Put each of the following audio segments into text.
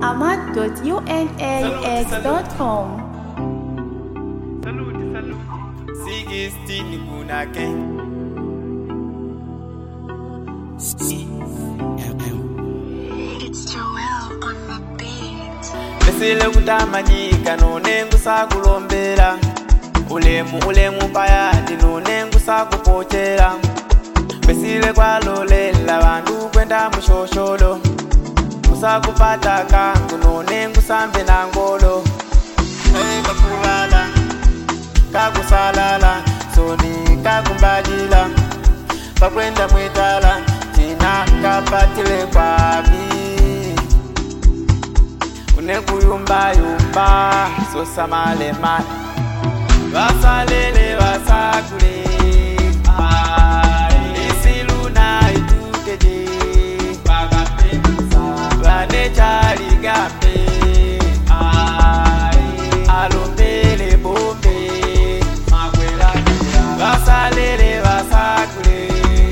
ahmad.unaux.com. Salute. Sigistini kunake. It's Joel on the beat. Besile kutamanyika nonengu sakulombera. Ulemu payadi nonengu sakupochera. Besile kwalolela bandu kwenda mushosholo. Musakupata kangu nonengu sambe nangolo. Kakulala, kakusalala, soni kakumbadila. Pakwenda mwitala, tina kapatile kwabi. Unekuyumba, sosamale mani. Vasalele vasakule, isiluna ituteje. Vane chali gambe, alombele bombe. Vasalele vasakule,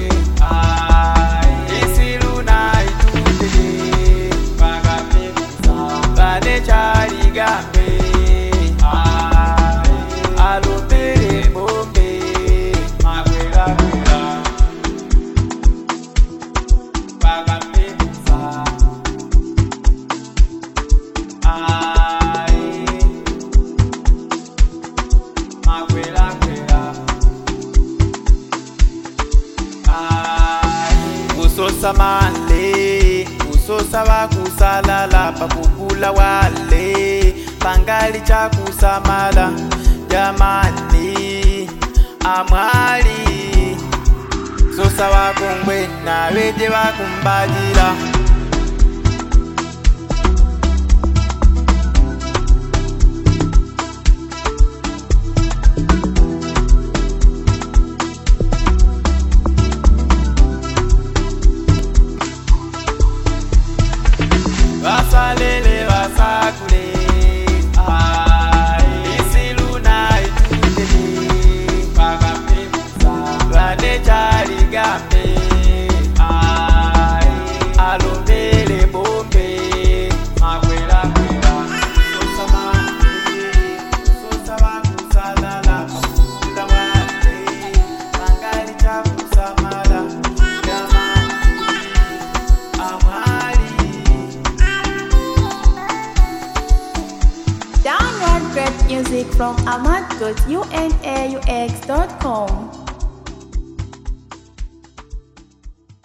isiluna ituteje. Vane chali gambe, alombele bombe. Usosa male, usosa wakusalala, pakukula wale, pangali cha kusamala, jamani, amwali. Sosa wakungwena, weje wakumbajira. Vasalele vasakule, isiluna ituteje. Vane chali gambe, alombele bombe. Sosa male, sosa wakusalala, pakukula wale, pangali cha kusamala, jamani, amwali. Download great music from ahmad.unaux.com.